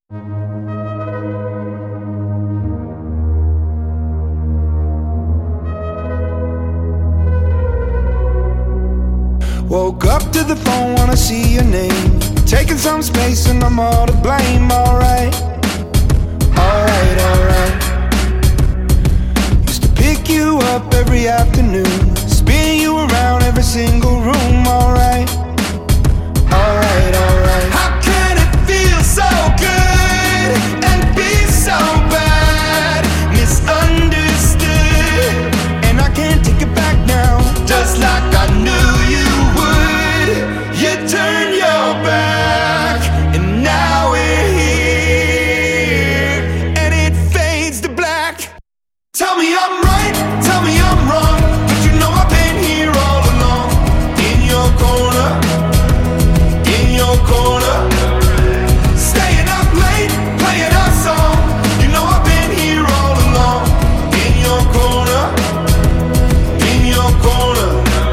Woke up to the phone, wanna see your name. Taking some space and I'm all to blame. Alright, alright, alright. Used to pick you up every afternoon, spin you around every single room. Alright, alright, alright. How can it feel so good and be so bad? Misunderstood, and I can't take it back now. Just like I knew you would. You turned your back, and now we're here, and it fades to black. Tell me I'm right, tell me I'm wrong, but you know I've been here all along. In your corner, in your corner, staying up late, playing our song. You know I've been here all along. In your corner, in your corner.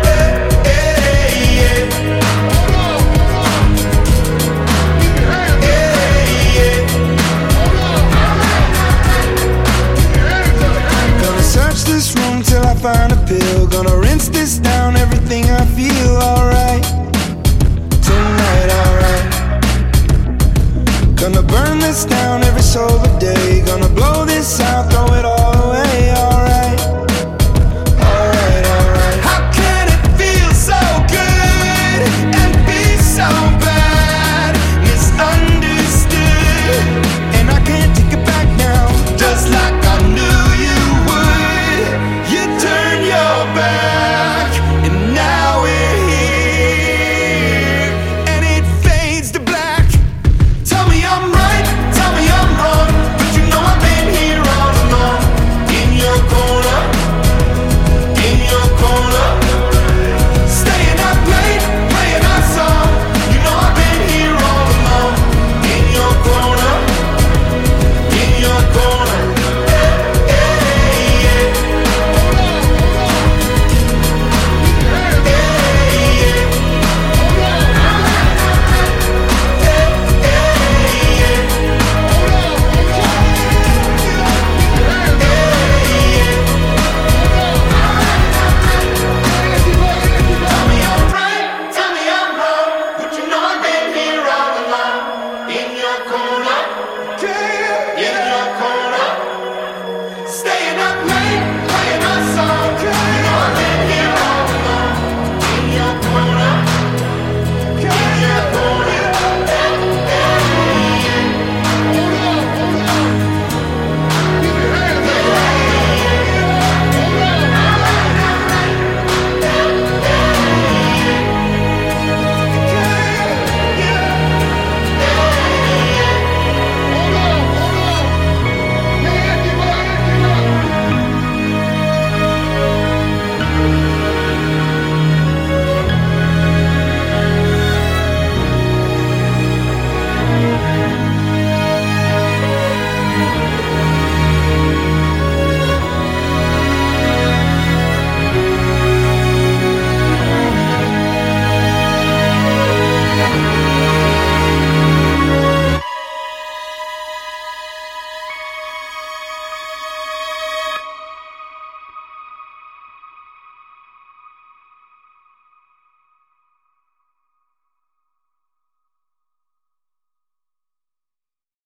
This room till I find a pill. Gonna rinse this down, everything I feel. Alright, tonight, alright. Gonna burn this down every solar day. Gonna blow this out, throw it all